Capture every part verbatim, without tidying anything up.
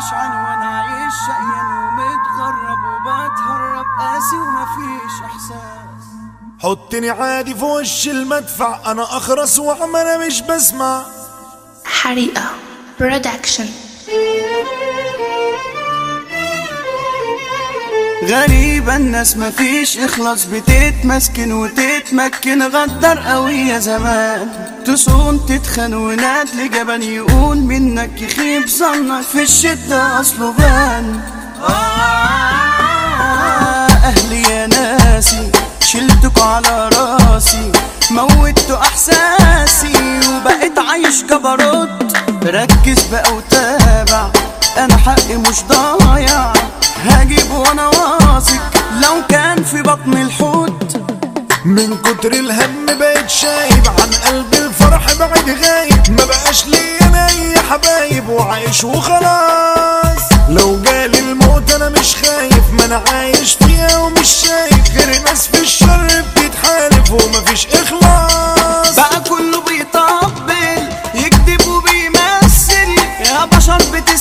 ماليش عنوان، عايش شقيان ومتغرب وبتهرب، قاسي ومفيش احساس. حطني عادي في وش المدفع، انا اخرس وعمالة مش بسمع. حريقة برودكشن. غريبة الناس مفيش اخلاص، بتتمسكن وتتمكن، غدر قوي يا زمان. تصون تتخن ونادل جبان، يقول منك يخيب ظنك، في الشدة اصله بان. اهلي يا ناسي شلتكوا على راسي، موتوا احساسي وبقيت عايش جبروت. ركز بقى وتابع، انا حقي مش ضايع، هجيب وانا واثق لو كان في بطن الحوت. من كتر الهم بقيت شايب، عن قلبي الفرح بعد غايب، ما بقاش لي انا اي حبايب، وعايش وخلاص. لو جالي الموت انا مش خايف، ما انا عايش فيها ومش شايف غير ناس في الشر بتتحالف ومفيش اخلاص. بقى كله بيطبل يكذب وبيمثل، يا بشر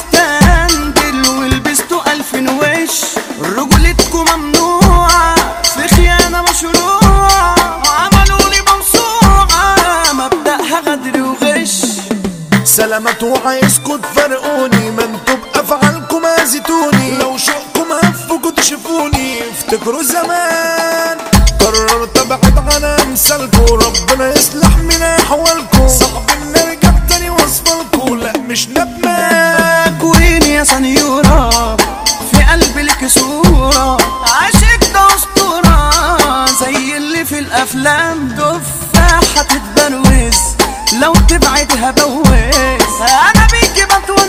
بتستندل ولبستوا الفين وش. رجولتكم ممنوعة في خيانة مشروعة، وعملولي موسوعة مبدأها غدر وغش. سلامات وعايزكوا تفرقوني، ما انتوا بأفعالكم اذيتوني، لو شوقكم هفكوا تشوفوني افتكروا زمان. قررت ابعد عن امثالكوا، ربنا يصلح من احوالكوا، صعب ان ارجع تاني واصفالكوا، لا مش ندمان. كوين يا سنيورة في قلبي لك صورة، عاشق ده اسطورة زي اللي في الافلام. تفاحة تتبروز لو تبعدها بوز، انا بيكي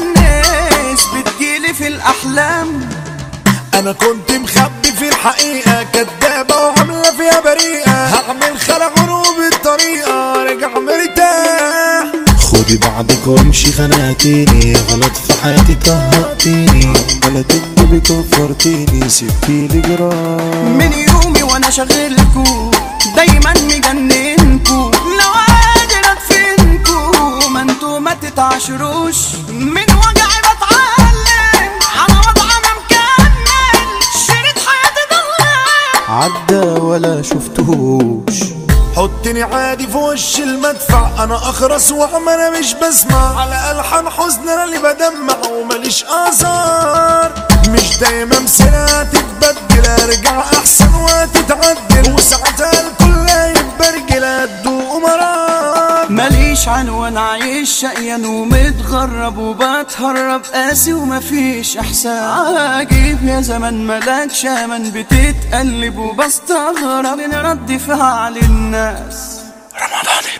بتونس بتجيلي في الاحلام. انا كنت مخبي في الحقيقة، كدابة وعاملة فيها بريئة، هعمل خلع غروب الطريقة رجع مرتاح. خدي بعضك وامشي، خنقتيني غلط في حياتي طهقتيني، ولا تكدبي كفرتيني سبتيلي جراح. من يومي وانا شغلكو دايما مجننكو، لو قادر ادفنكو ما انتو ما تتعاشروش. من وجعي بتعلم على وضع انا مكمل، شريط حياتي ضلع عدى ولا شفتهوش. حطني عادي في وش المدفع، انا اخرس وعمالة مش بسمع، على الحان حزن انا اللي بدمع وماليش اثار. مش دايما مسيرها تتبدل، ارجع احسن وتتعدل، وساعتها الكل هيتبرجل هتدوق مرار. ماليش عنوان، عايش شقيان ومتغرب وبتهرب، قاسي ومفيش احساس. عجيب يا زمان ملاكش امان، بتتقلب وبستغرب من رد فعل الناس. رمضان